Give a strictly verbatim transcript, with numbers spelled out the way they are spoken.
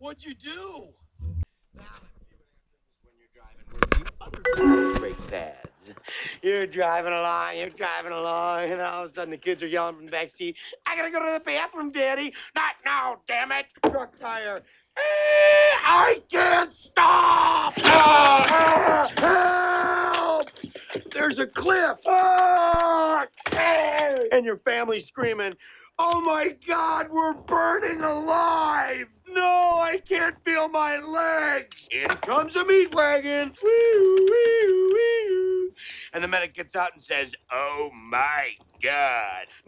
What'd you do? Now let's see what happens when you're driving with the other brake pads. You're driving along, you're driving along, and all of a sudden the kids are yelling from the back seat, I gotta go to the bathroom, Daddy. Not now, damn it. Truck tire. Eh, I can't stop! Ah, ah, help! There's a cliff! Ah, eh, and your family's screaming, oh my God, we're burning alive! No, I can't feel my legs! In comes a meat wagon! Woo, woo, woo. And the medic gets out and says, oh my God.